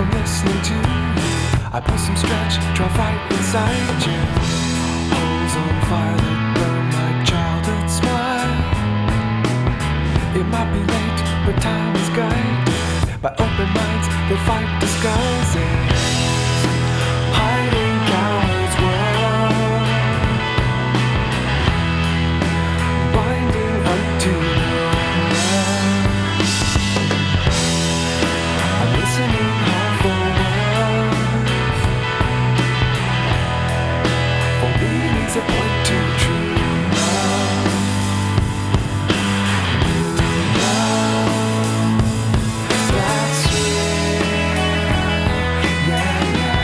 from listening to you. I put some stretch, drive right inside you. Holes on fire that burn my childhood smile. It might be late, but time is guided by open minds that fight disguises. Hiding cowards world, binding unto love. I'm listening hard for words, for meaning's a point to true love. That's real, yeah, yeah.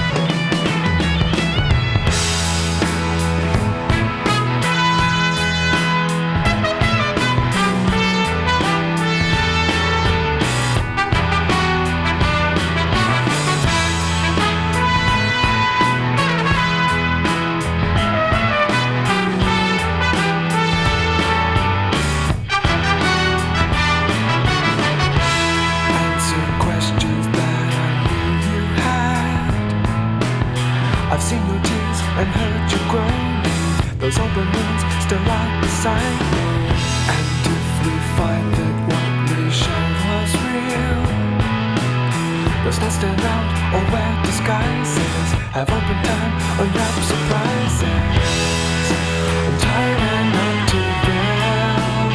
Answer questions that I knew you had. I've seen your tears and heard you groaning. Those open wounds still lie beside me. And if we find that what we shared was real, let's not stand out or wear disguises. Have open time, unwrap surprises. I'm tired and not too real,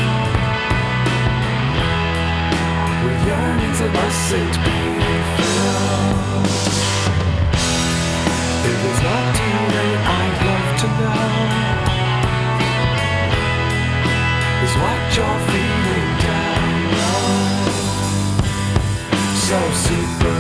with yearnings that mustn't be filled. If it's not too late, I'd love to know is what you're feeling down low. So super